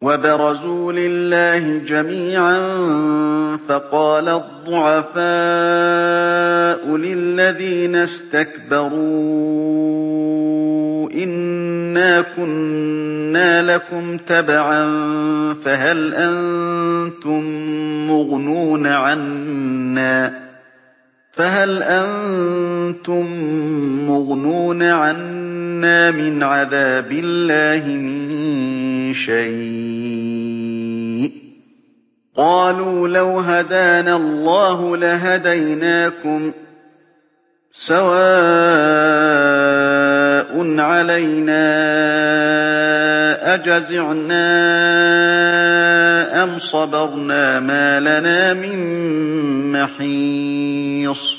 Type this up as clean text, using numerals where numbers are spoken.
وَبَرَزُوا لِلَّهِ جَمِيعًا فَقَالَ الضُّعَفَاءُ لِلَّذِينَ اسْتَكْبَرُوا إِنَّا كُنَّا لَكُمْ تَبَعًا فَهَلْ أَنتُم مُّغْنُونَ عَنَّا مِنْ عَذَابِ اللَّهِ مِن شَيْءٍ ۚ قَالُوا لَوْ هَدَانَا اللَّهُ لَهَدَيْنَاكُمْ ۖ سَوَاءٌ عَلَيْنَا أَجَزِعْنَا أَمْ صَبَرْنَا مَا لَنَا مِن مَّحِيصٍ